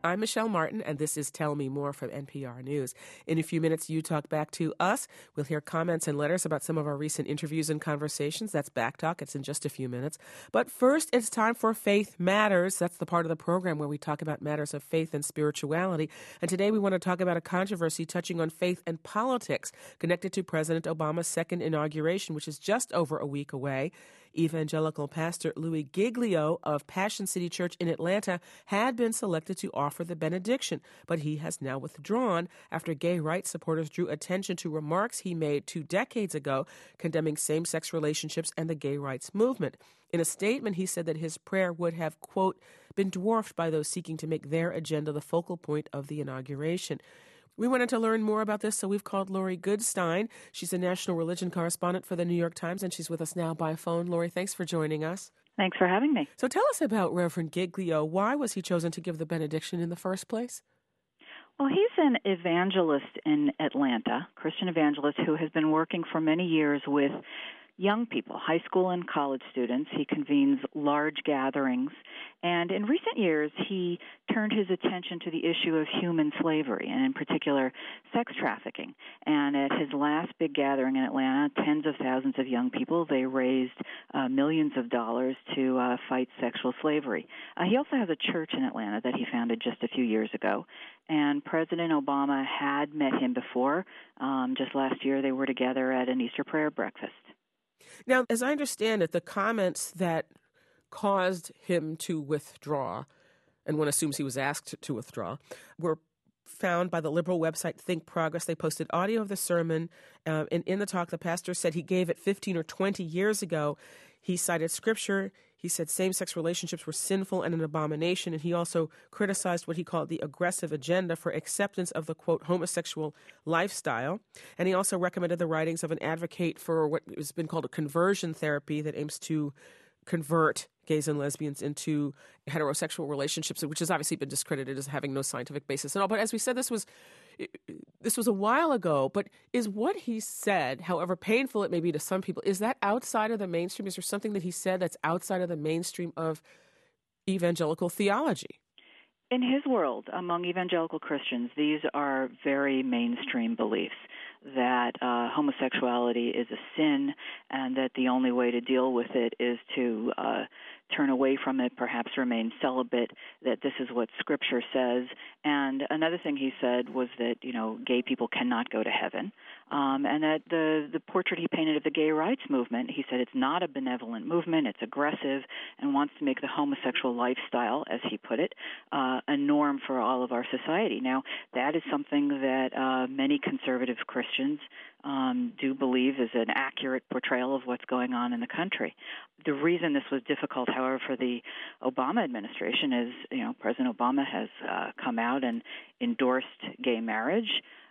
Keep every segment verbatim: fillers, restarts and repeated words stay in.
I'm Michelle Martin, and this is Tell Me More from N P R News. In a few minutes, you talk back to us. We'll hear comments and letters about some of our recent interviews and conversations. That's Back Talk. It's in just a few minutes. But first, it's time for Faith Matters. That's the part of the program where we talk about matters of faith and spirituality. And today we want to talk about a controversy touching on faith and politics connected to President Obama's second inauguration, which is just over a week away. Evangelical pastor Louis Giglio of Passion City Church in Atlanta had been selected to offer the benediction, but he has now withdrawn after gay rights supporters drew attention to remarks he made two decades ago condemning same-sex relationships and the gay rights movement. In a statement, he said that his prayer would have, quote, been dwarfed by those seeking to make their agenda the focal point of the inauguration. We wanted to learn more about this, so we've called Lori Goodstein. She's a national religion correspondent for the New York Times, and she's with us now by phone. Lori, thanks for joining us. Thanks for having me. So tell us about Reverend Giglio. Why was he chosen to give the benediction in the first place? Well, he's an evangelist in Atlanta, Christian evangelist who has been working for many years with young people, high school and college students. He convenes large gatherings, and in recent years, he turned his attention to the issue of human slavery, and in particular, sex trafficking. And at his last big gathering in Atlanta, tens of thousands of young people, they raised uh, millions of dollars to uh, fight sexual slavery. Uh, he also has a church in Atlanta that he founded just a few years ago, and President Obama had met him before. Um, just last year, they were together at an Easter prayer breakfast. Now, as I understand it, the comments that caused him to withdraw, and one assumes he was asked to withdraw, were found by the liberal website Think Progress. They posted audio of the sermon, uh, and in the talk, the pastor said he gave it fifteen or twenty years ago. He cited scripture. He said same-sex relationships were sinful and an abomination, and he also criticized what he called the aggressive agenda for acceptance of the, quote, homosexual lifestyle. And he also recommended the writings of an advocate for what has been called a conversion therapy that aims to convert gays and lesbians into heterosexual relationships, which has obviously been discredited as having no scientific basis at all. But as we said, this was this was a while ago. But is what he said, however painful it may be to some people, is that outside of the mainstream? Is there something that he said that's outside of the mainstream of evangelical theology? In his world, among evangelical Christians, these are very mainstream beliefs, that uh, homosexuality is a sin and that the only way to deal with it is to uh, turn away from it, perhaps remain celibate, that this is what Scripture says. And another thing he said was that, you know, gay people cannot go to heaven, um, and that the, the portrait he painted of the gay rights movement, he said it's not a benevolent movement, it's aggressive, and wants to make the homosexual lifestyle, as he put it, uh, a norm for all of our society. Now, that is something that uh, many conservative Christians um, do believe is an accurate portrayal of what's going on in the country. The reason this was difficult, however, for the Obama administration is, you know, President Obama has uh, come out and endorsed gay marriage.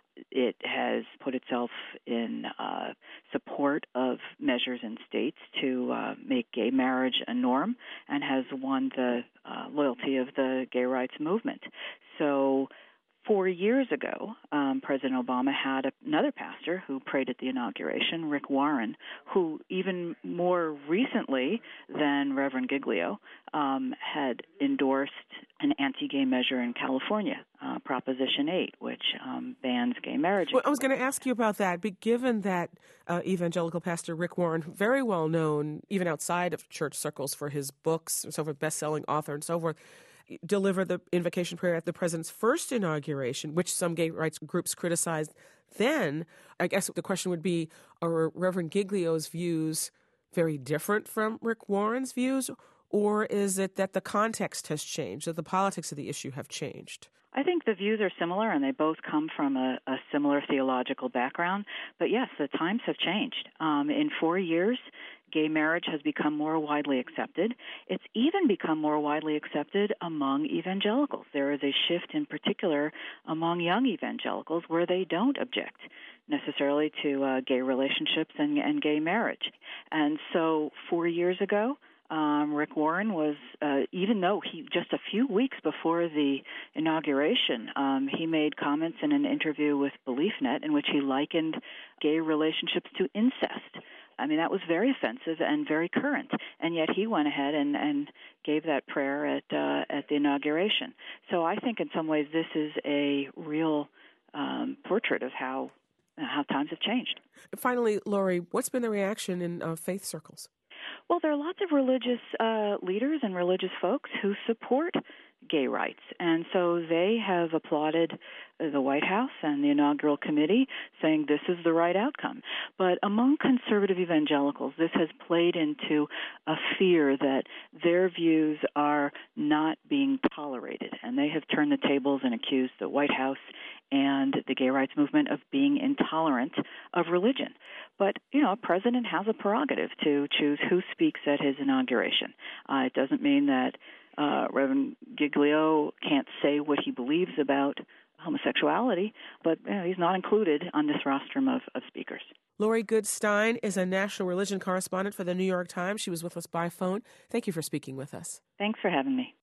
It has put itself in uh, support of measures in states to uh, make gay marriage a norm, and has won the uh, loyalty of the gay rights movement. So four years ago, um, President Obama had a, another pastor who prayed at the inauguration, Rick Warren, who even more recently than Reverend Giglio um, had endorsed an anti-gay measure in California, uh, Proposition eight, which um, bans gay marriage. Well, I was going to ask you about that, but given that uh, evangelical pastor Rick Warren, very well known even outside of church circles for his books, so forth, best-selling author and so forth, delivered the invocation prayer at the president's first inauguration, which some gay rights groups criticized then. I guess the question would be, are Reverend Giglio's views very different from Rick Warren's views, or is it that the context has changed, that the politics of the issue have changed? I think the views are similar, and they both come from a, a similar theological background. But yes, the times have changed. Um, in four years, gay marriage has become more widely accepted. It's even become more widely accepted among evangelicals. There is a shift in particular among young evangelicals where they don't object necessarily to uh, gay relationships and, and gay marriage. And so four years ago, Um, Rick Warren was, uh, even though he just a few weeks before the inauguration, um, he made comments in an interview with BeliefNet in which he likened gay relationships to incest. I mean, that was very offensive and very current. And yet he went ahead and, and gave that prayer at uh, at the inauguration. So I think in some ways this is a real um, portrait of how how times have changed. Finally, Lori, what's been the reaction in uh, faith circles? Well, there are lots of religious uh, leaders and religious folks who support gay rights, and so they have applauded the White House and the inaugural committee, saying this is the right outcome. But among conservative evangelicals, this has played into a fear that their views are not being tolerated, and they have turned the tables and accused the White House and the gay rights movement of being intolerant of religion. But, you know, a president has a prerogative to choose who speaks at his inauguration. Uh, it doesn't mean that uh, Reverend Giglio can't say what he believes about homosexuality, but you know, he's not included on this rostrum of, of speakers. Lori Goode Stein is a national religion correspondent for the New York Times. She was with us by phone. Thank you for speaking with us. Thanks for having me.